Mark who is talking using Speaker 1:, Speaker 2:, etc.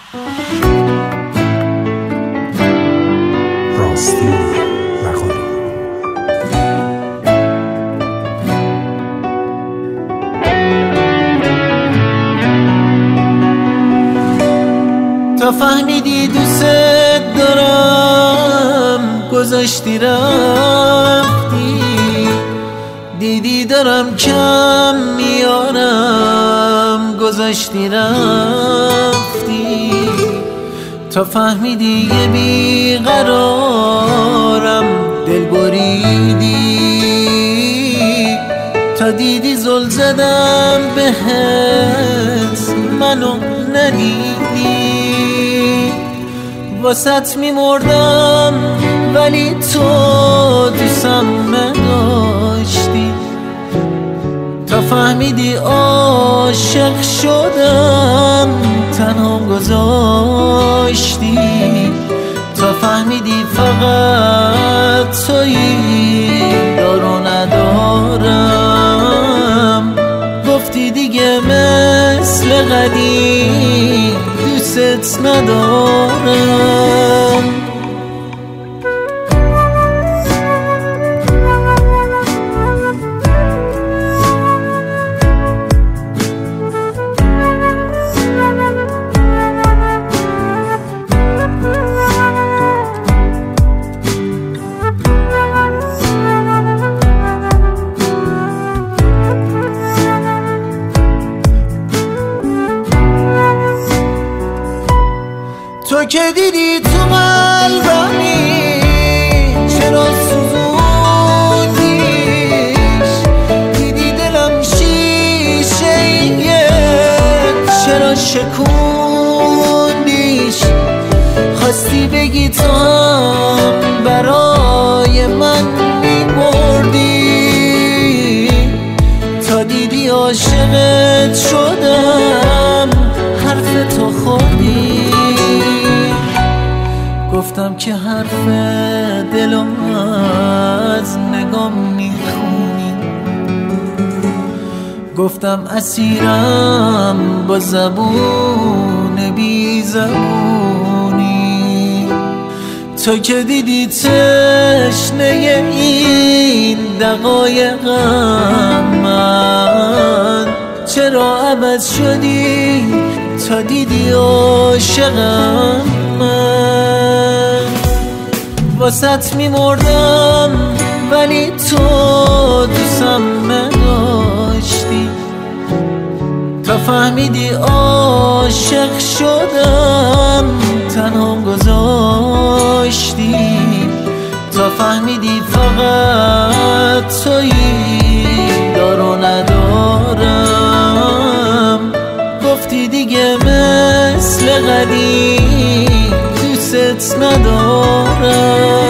Speaker 1: راستی نخوری.
Speaker 2: تا فهمیدی دوست دارم گذاشتی رفتی، دیدی دارم کم میارم گذاشتی رفتی. تا فهمیدی یه بیقرارم دل بریدی، تا دیدی زل زدم بهت منو ندیدی. واسط میمردم ولی تو دوستم نداشتی. تا فهمیدی عاشق شدم تنها گذاشتی. تا فهمیدی فقط تویی دارو ندارم، گفتی دیگه مثل قدیم دوست ندارم. تو که دیدی تو قلبمی چرا سوزوندیش، دیدی دلم شیشه چرا شکوندیش. خواستی بگی تو هم برای من میمردی، تا دیدی عاشقت شدم حرف تو خوردی. گفتم که حرف دلو از نگام میخونی، گفتم اسیرم با زبون بی زبونی. تو که دیدی تشنه این دقایقم من، چرا عوض شدی تا دیدی عاشقم من. واسط میمردم ولی تو دوستم نداشتی. تا فهمیدی عاشق شدم تنها گذاشتی. تا فهمیدی فقط تویی دارو ندارم، گفتی دیگه مثل قدیم دوست ندارم.